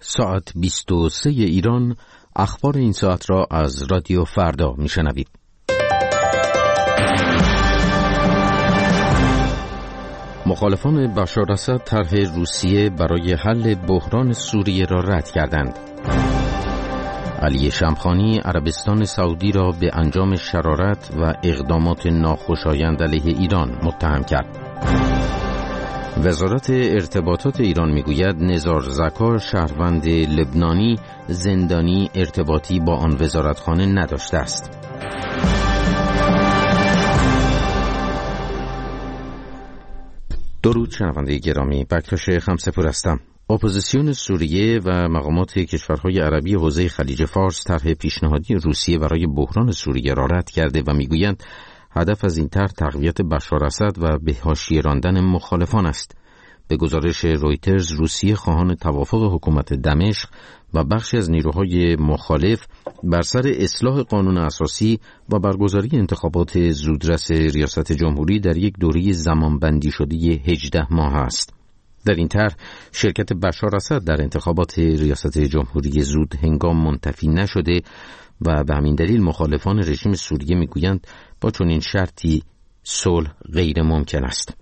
ساعت 23 ایران اخبار این ساعت را از رادیو فردا میشنوید. مخالفان بشار اسد طرح روسیه برای حل بحران سوریه را رد کردند. علی شمخانی عربستان سعودی را به انجام شرارت و اقدامات ناخوشایند علیه ایران متهم کرد. وزارت ارتباطات ایران میگوید نزار زکا شهروند لبنانی زندانی ارتباطی با آن وزارتخانه نداشته است. درود شنونده گرامی، بکتاش خمسپور هستم. اپوزیسیون سوریه و مقامات کشورهای عربی حوزه خلیج فارس طرح پیشنهادی روسیه برای بحران سوریه را رد کرده و میگویند هدف از این طرح تقویت بشار اسد و به حاشیه راندن مخالفان است. به گزارش رویترز، روسیه خواهان توافق حکومت دمشق و بخشی از نیروهای مخالف بر سر اصلاح قانون اساسی و برگزاری انتخابات زودرس ریاست جمهوری در یک دوره زمانبندی شده 18 ماه است. در این طرح شرکت بشار اسد در انتخابات ریاست جمهوری زود هنگام منتفی نشده و به همین دلیل مخالفان رژیم سوریه میگویند با چنین شرطی صلح غیر ممکن است.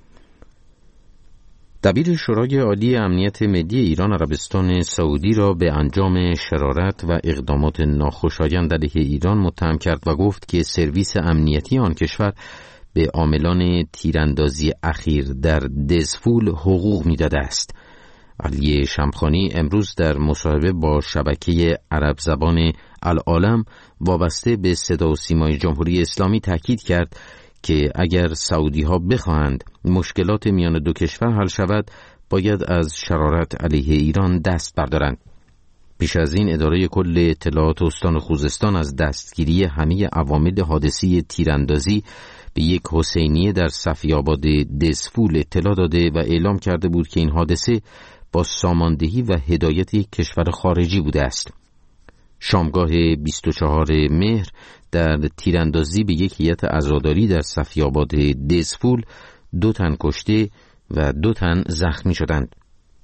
دبیر شورای عالی امنیت ملی ایران عربستان سعودی را به انجام شرارت و اقدامات ناخوشایند علیه ایران متهم کرد و گفت که سرویس امنیتی آن کشور به عاملان تیراندازی اخیر در دزفول حقوق میداده است. علی شمخانی امروز در مصاحبه با شبکه عرب زبان العالم وابسته به صدا و سیمای جمهوری اسلامی تاکید کرد که اگر سعودی ها بخواهند مشکلات میان دو کشور حل شود باید از شرارت علیه ایران دست بردارند. پیش از این اداره کل اطلاعات استان خوزستان از دستگیری همه عوامل حادثه تیراندازی به یک حسینیه در صفی‌آباد دزفول اطلاع داده و اعلام کرده بود که این حادثه با ساماندهی و هدایت کشور خارجی بوده است. شامگاه 24 مهر در تیراندازی به یک هیئت عزاداری در صفی‌آباد دزفول 2 تن کشته و 2 تن زخمی شدند.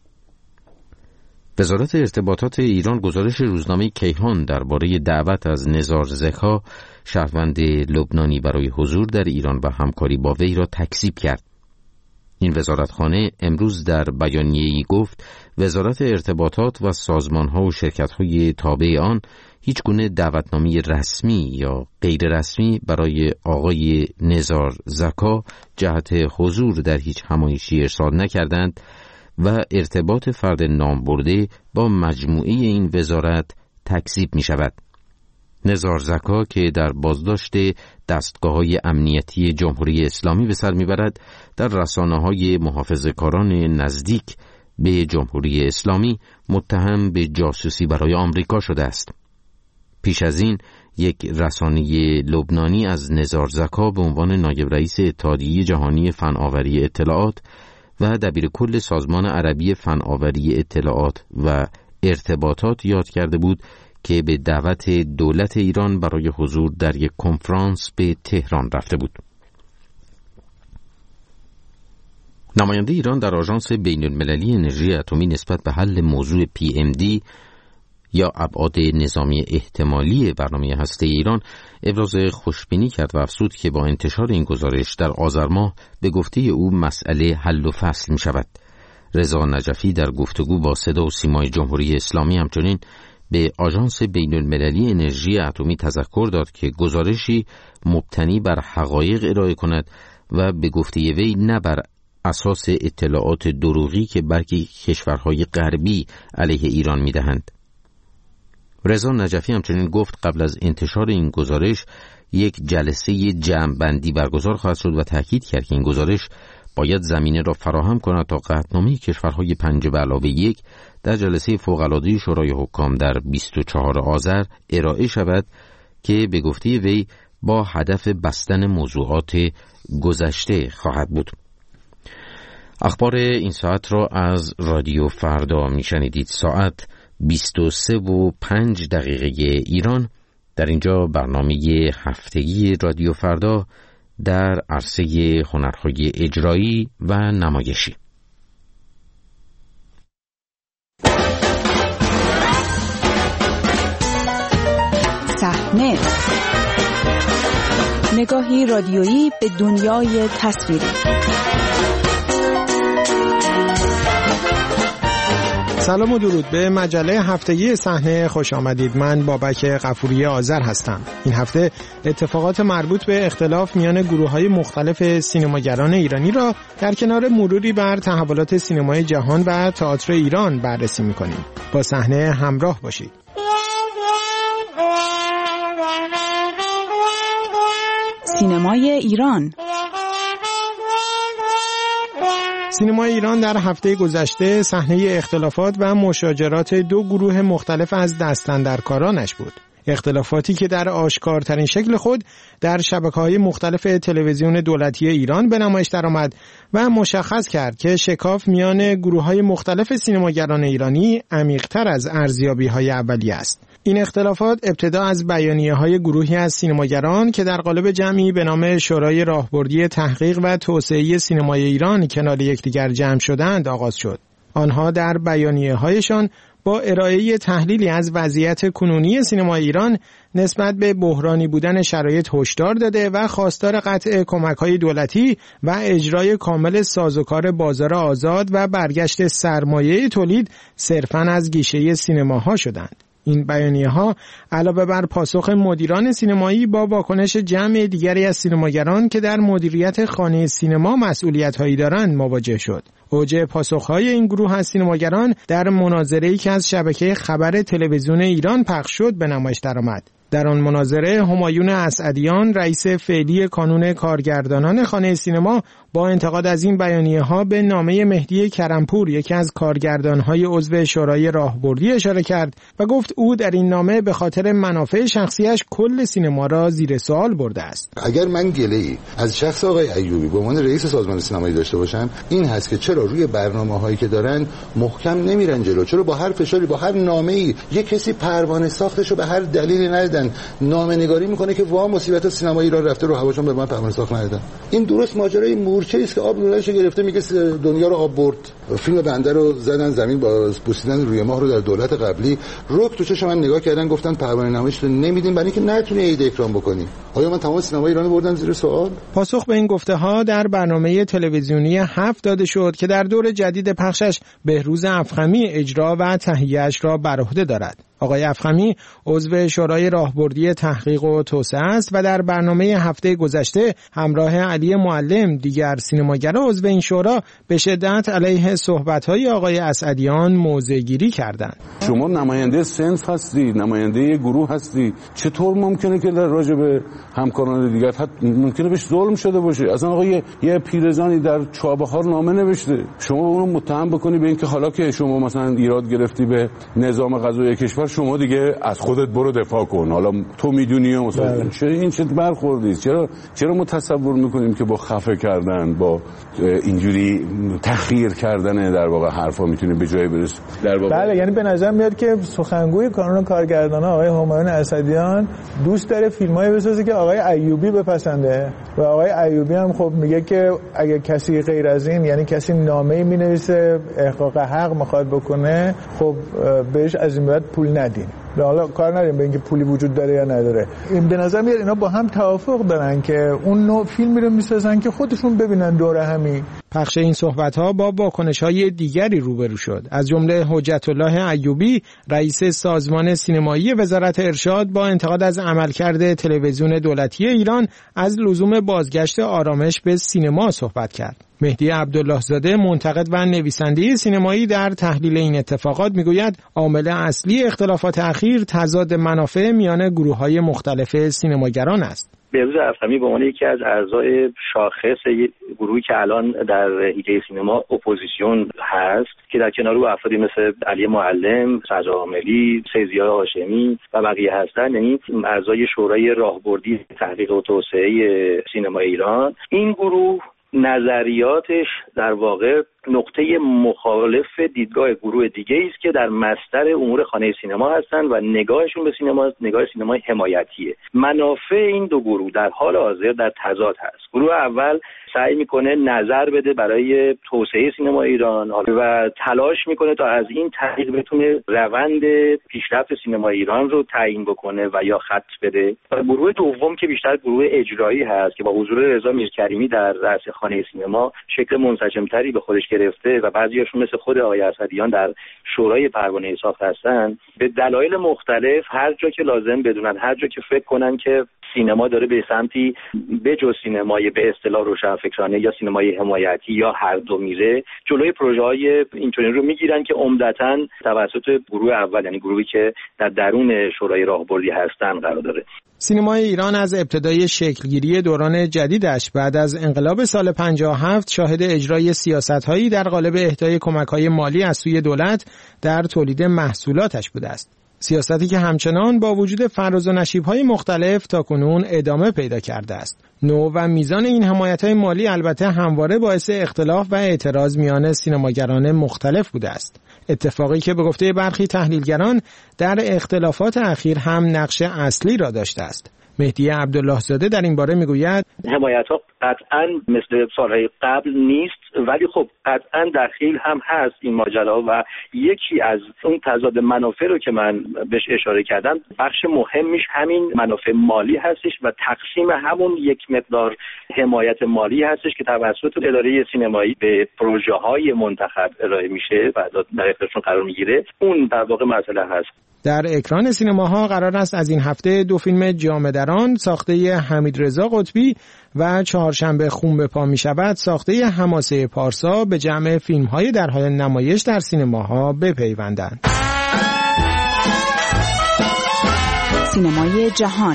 وزارت ارتباطات ایران گزارش روزنامه کیهان درباره دعوت از نزار زکا شهروند لبنانی برای حضور در ایران و همکاری با وی را تکذیب کرد. این وزارتخانه امروز در بیانیه‌ای گفت وزارت ارتباطات و سازمان‌ها و شرکت‌های تابع آن هیچ گونه دعوتنامه رسمی یا غیر رسمی برای آقای نزار زکا جهت حضور در هیچ همایشی ارسال نکردند و ارتباط فرد نام برده با مجموعه این وزارت تکذیب می شود. نزار زکا که در بازداشت دستگاه‌های امنیتی جمهوری اسلامی به سر می‌برد در رسانه‌های محافظه‌کاران نزدیک به جمهوری اسلامی متهم به جاسوسی برای آمریکا شده است. پیش از این یک رسانه لبنانی از نزار زکا به عنوان نایب رئیس اتحادیه جهانی فناوری اطلاعات و دبیر کل سازمان عربی فناوری اطلاعات و ارتباطات یاد کرده بود که به دعوت دولت ایران برای حضور در یک کنفرانس به تهران رفته بود. نماینده ایران در آژانس بین‌المللی انرژی اتمی نسبت به حل موضوع PMD یا ابعاد نظامی احتمالی برنامه هسته ایران ابراز خوشبینی کرد و افزود که با انتشار این گزارش در آذر ماه به گفته او مسئله حل و فصل می شود. رضا نجفی در گفتگو با صدا و سیمای جمهوری اسلامی همچنین به آژانس بین‌المللی انرژی اتمی تذکر داد که گزارشی مبتنی بر حقایق ارائه کند و به گفته وی نه بر اساس اطلاعات دروغی که برخی کشورهای غربی علیه ایران می‌دهند. رضا نجفی همچنین گفت قبل از انتشار این گزارش یک جلسه جمع‌بندی برگزار خواهد شد و تاکید کرد که این گزارش باید زمینه را فراهم کند تا قطعنامه کشورهای 5+1 در جلسه فوق‌العاده شورای حکام در 24 آذر ارائه شود که به گفته وی با هدف بستن موضوعات گذشته خواهد بود. اخبار این ساعت را از رادیو فردا میشنیدید. ساعت 23:05 ایران. در اینجا برنامه هفتگی رادیو فردا در عرصه هنرهای اجرایی و نمایشی. صحنه، نگاهی رادیویی به دنیای تصویری. سلام و درود به مجله هفتگی صحنه خوش آمدید. من بابک غفوری آذر هستم. این هفته اتفاقات مربوط به اختلاف میان گروه‌های مختلف سینماگران ایرانی را در کنار مروری بر تحولات سینمای جهان و تئاتر ایران بررسی می‌کنیم. با صحنه همراه باشید. سینمای ایران. سینمای ایران در هفته گذشته صحنه اختلافات و مشاجرات دو گروه مختلف از دستاندرکارانش بود. اختلافاتی که در آشکارترین شکل خود در شبکه‌های مختلف تلویزیون دولتی ایران به نمایش درآمد و مشخص کرد که شکاف میان گروه‌های مختلف سینماگران ایرانی عمیق‌تر از ارزیابی‌های اولیه است. این اختلافات ابتدا از بیانیه‌های گروهی از سینماگران که در قالب جمعی به نام شورای راهبردی تحقیق و توسعه سینمای ایران کنار یکدیگر جمع شدند آغاز شد. آنها در بیانیه‌هایشان با ارائه تحلیلی از وضعیت کنونی سینمای ایران نسبت به بحرانی بودن شرایط هشدار داده و خواستار قطع کمک‌های دولتی و اجرای کامل سازوکار بازار آزاد و برگشت سرمایه تولید صرفاً از گیشه سینماها شدند. این بیانیه‌ها علاوه بر پاسخ مدیران سینمایی با واکنش جمع دیگری از سینماگران که در مدیریت خانه سینما مسئولیت‌هایی دارند مواجه شد. اوج پاسخ‌های این گروه از سینماگران در مناظره‌ای که از شبکه خبر تلویزیون ایران پخش شد به نمایش درآمد. در آن مناظره همایون اسعدیان رئیس فعلی کانون کارگردانان خانه سینما با انتقاد از این بیانیه‌ها به نامه مهدی کرمپور یکی از کارگردان‌های عضو شورای راهبردی اشاره کرد و گفت او در این نامه به خاطر منافع شخصیش کل سینما را زیر سوال برده است. اگر من گله‌ای از شخص آقای ایوبی به عنوان رئیس سازمان سینمایی داشته باشم این هست که چرا روی برنامه‌هایی که دارن محکم نمیرن جلو، چرا با هر فشاری با هر نامه‌ای یک کسی پروانه ساختشو به هر دلیلی ندادن نامه‌نگاری میکنه که وا مصیبت سینمایی را رفته رو هواشون به من پروانه ساخت ندادن. این درست ماجرای مورچه است که آب لوله‌اش گرفته میگه دنیا رو آب برد. فیلم بنده رو زدن زمین با بوسیدن روی ماه رو در دولت قبلی رک تو چشم من نگاه کردن گفتن پروانه نمایش رو نمیدیم برای اینکه نتونی عید اکرام بکنی. آیا من تمام سینمای ایران بردم زیر سوال؟ پاسخ به این گفته‌ها در برنامه تلویزیونی 7 داده شد که در دور جدید پخشش بهروز افخمی اجرا و تهیه‌اش را بر عهده دارد. آقای افخمی عضو شورای راهبردی تحقیق و توسعه است و در برنامه هفته گذشته همراه علی معلم دیگر سینماگران عضو این شورا به شدت علیه صحبت‌های آقای اسعدیان موضع‌گیری کردند. شما نماینده صنف هستی، نماینده گروه هستی، چطور ممکنه که در راجع به همکاران دیگر ممکنه بهش ظلم شده باشه؟ اصلا آقای یه پیرزنی در چابهار نامه نوشته، شما اونو متهم بکنی به اینکه حالا که شما مثلا ایراد گرفتی به نظام قضایی کشور شما دیگه از خودت برو دفاع کن، حالا تو میدونی مثلا این چه برخوردی؟ چرا ما تصور میکنیم که با خفه کردن با اینجوری تحقیر کردن در واقع حرفا میتونه به جای برسه؟ در واقع بله، یعنی به نظر میاد که سخنگوی کانون کارگردانان آقای همایون اسعدیان دوست داره فیلمایی بسازه که آقای ایوبی بپسنده و آقای ایوبی هم خب میگه که اگه کسی غیر از این، یعنی کسی نامه‌ای مینویسه احقاق حق میخواد بکنه، خب بهش از این بعد پول ندین. حالا کار نداریم به اینکه پولی وجود داره یا نداره. این به نظر میاد اینا با هم توافق دارن که اون نوع فیلمی رو میسازن که خودشون ببینن دوره همی. پخش این صحبت‌ها با واکنش‌های دیگری روبرو شد. از جمله حجت الله ایوبی رئیس سازمان سینمایی وزارت ارشاد با انتقاد از عملکرد تلویزیون دولتی ایران از لزوم بازگشت آرامش به سینما صحبت کرد. مهدی عبدالله زاده منتقد و نویسنده سینمایی در تحلیل این اتفاقات میگوید عامل اصلی اختلافات اخیر تضاد منافع میان گروه‌های مختلف سینماگران است. بهروز افخمی به عنوان یکی از اعضای شاخص گروهی که الان در حیطه سینما اپوزیسیون هست که در کنار او افرادی مثل علی معلم، سجاد عاملی، سیدزیا هاشمی و بقیه هستند، یعنی اعضای شورای راهبردی تحقیق و توسعه سینما ایران، این گروه نظریاتش در واقع نقطه مخالف دیدگاه گروه دیگه است که در مصدر امور خانه سینما هستند و نگاهشون به سینما نگاه سینمای حمایتیه. منافع این دو گروه در حال حاضر در تضاد هست. گروه اول سعی میکنه نظر بده برای توسعه سینما ایران و تلاش میکنه تا از این طریق بتونه روند پیشرفت سینما ایران رو تعیین بکنه و یا خط بده. و گروه دوم که بیشتر گروه اجرایی هست که با حضور رضا میرکریمی در رأس خانه سینما شکل منسجمتری به خودش گرفته و بعضیاشون مثل خود آقای اسدیان در شورای پروانه ساخت هستن، به دلایل مختلف هر جا که لازم بدونن، هر جا که فکر کنن که سینما داره به سمتی به جز سینمای به اصطلاح روشنفکرانه یا سینمای حمایتی یا هر دو میره، جلوی پروژه‌های اینطوری رو میگیرن که عمدتاً توسط گروه اول، یعنی گروهی که در درون شورای راهبردی هستن قرار داره. سینمای ایران از ابتدای شکلگیری دوران جدیدش بعد از انقلاب سال 57 شاهد اجرای سیاست‌هایی در قالب اهدای کمک‌های مالی از سوی دولت در تولید محصولاتش بوده است. سیاستی که همچنان با وجود فراز و نشیب‌های مختلف تاکنون ادامه پیدا کرده است. نوع و میزان این حمایت‌های مالی البته همواره باعث اختلاف و اعتراض میان سینماگران مختلف بوده است. اتفاقی که به گفته برخی تحلیلگران در اختلافات اخیر هم نقش اصلی را داشته است. مهدی عبدالله زاده در این باره میگوید حمایت‌ها قطعاً مثل سالهای قبل نیست، ولی خب قطعاً دخیل هم هست این ماجرا و یکی از اون تضاد منافع رو که من بهش اشاره کردم، بخش مهمش همین منافع مالی هستش و تقسیم همون یک مقدار حمایت مالی هستش که توسط اداره سینمایی به پروژه‌های منتخب ارائه میشه و در اختیارشون قرار میگیره. اون در واقع مسئله هست. در اکران سینماها قرار است از این هفته دو فیلم جامدران ساخته حمیدرضا قطبی و چهارشنبه خون به پا می شود ساخته حماسه پارسا به جمع فیلم‌های در حال نمایش در سینماها بپیوندند. سینمای جهان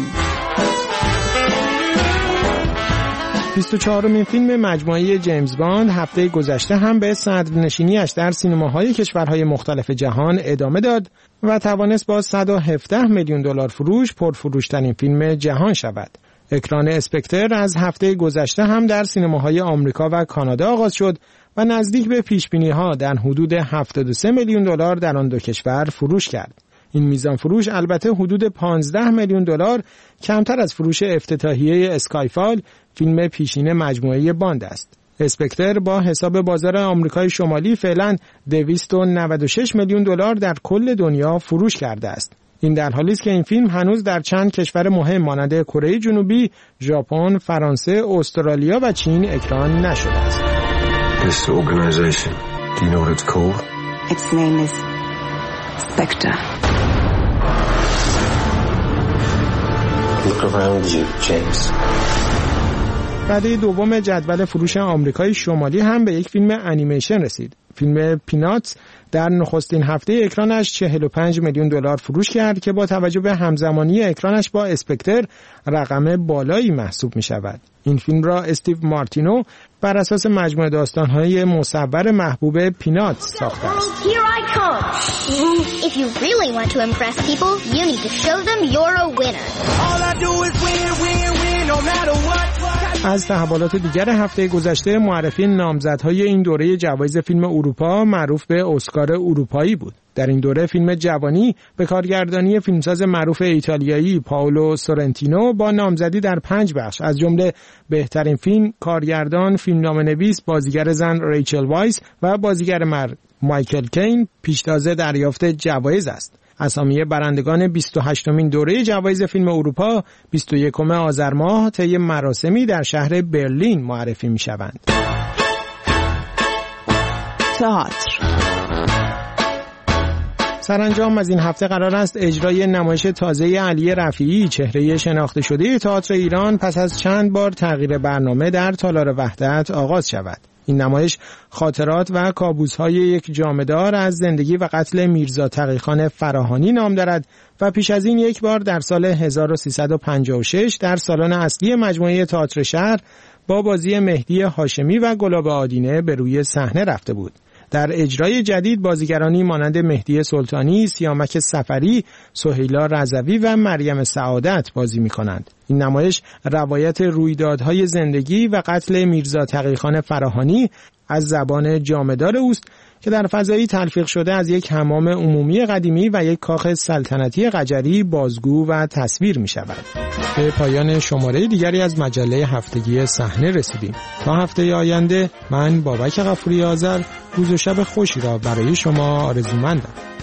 24مین فیلم مجموعه جیمز باند هفته گذشته هم به صدرنشینی‌اش در سینماهای کشورهای مختلف جهان ادامه داد و توانست با 117 میلیون دلار فروش پرفروش‌ترین فیلم جهان شود. اکران اسپکتر از هفته گذشته هم در سینماهای آمریکا و کانادا آغاز شد و نزدیک به پیش‌بینی‌ها در حدود 73 میلیون دلار در آن دو کشور فروش کرد. این میزان فروش البته حدود 15 میلیون دلار کمتر از فروش افتتاحیه اسکایفال، فیلم پیشین مجموعه باند است. اسپکتر با حساب بازار آمریکای شمالی فعلا 296 میلیون دلار در کل دنیا فروش کرده است. این در حالی است که این فیلم هنوز در چند کشور مهم مانند کره جنوبی، ژاپن، فرانسه، استرالیا و چین اکران نشده است. This organization, do you know what it's called? Its name is Spectre. Look around you, James. رده دوم جدول فروش آمریکای شمالی هم به یک فیلم انیمیشن رسید. فیلم پیناتس در نخستین هفته اکرانش 45 میلیون دلار فروش کرد که با توجه به همزمانی اکرانش با اسپکتر رقم بالایی محسوب می شود. این فیلم را استیو مارتینو بر اساس مجموعه داستان‌های مصور محبوب پیناتس ساخته است. از تحولات دیگر هفته گذشته معرفی نامزدهای این دوره جوایز فیلم اروپا معروف به اسکار اروپایی بود. در این دوره فیلم جوانی به کارگردانی فیلمساز معروف ایتالیایی پائولو سورنتینو با نامزدی در 5 بخش از جمله بهترین فیلم، کارگردان، فیلمنامه‌نویس، بازیگر زن ریچل وایس و بازیگر مرد مایکل کین پیشتاز دریافت جوایز است. اسامی برندگان 28مین دوره جوایز فیلم اروپا 21 آذر ماه طی مراسمی در شهر برلین معرفی می‌شوند. تئاتر سرانجام از این هفته قرار است اجرای نمایش تازه علی رفیعی، چهره شناخته شده تئاتر ایران، پس از چند بار تغییر برنامه در تالار وحدت آغاز شود. این نمایش خاطرات و کابوس‌های یک جامه‌دار از زندگی و قتل میرزا تقی‌خان فراهانی نام دارد و پیش از این یک بار در سال 1356 در سالن اصلی مجموعه تئاتر شهر با بازی مهدی هاشمی و گلاب آدینه به روی صحنه رفته بود. در اجرای جدید بازیگرانی مانند مهدی سلطانی، سیامک صفری، سهیلا رضوی و مریم سعادت بازی می‌کنند. این نمایش روایت رویدادهای زندگی و قتل میرزا تقی‌خان فراهانی از زبان جامدار اوست که در فضایی تلفیق شده از یک حمام عمومی قدیمی و یک کاخ سلطنتی قجری بازگو و تصویر می شود. به پایان شماره دیگری از مجله هفتگی صحنه رسیدیم. تا هفته آینده من بابک غفوری آذر روز و شب خوشی را برای شما آرزومندم.